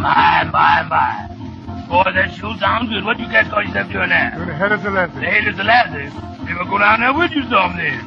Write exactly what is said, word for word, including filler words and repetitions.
My, my, my. Boy, that sure sounds good. What you guys call yourself doing now? Doing the head of Selassie. The head of Selassie? Maybe I'll go down there with you some then.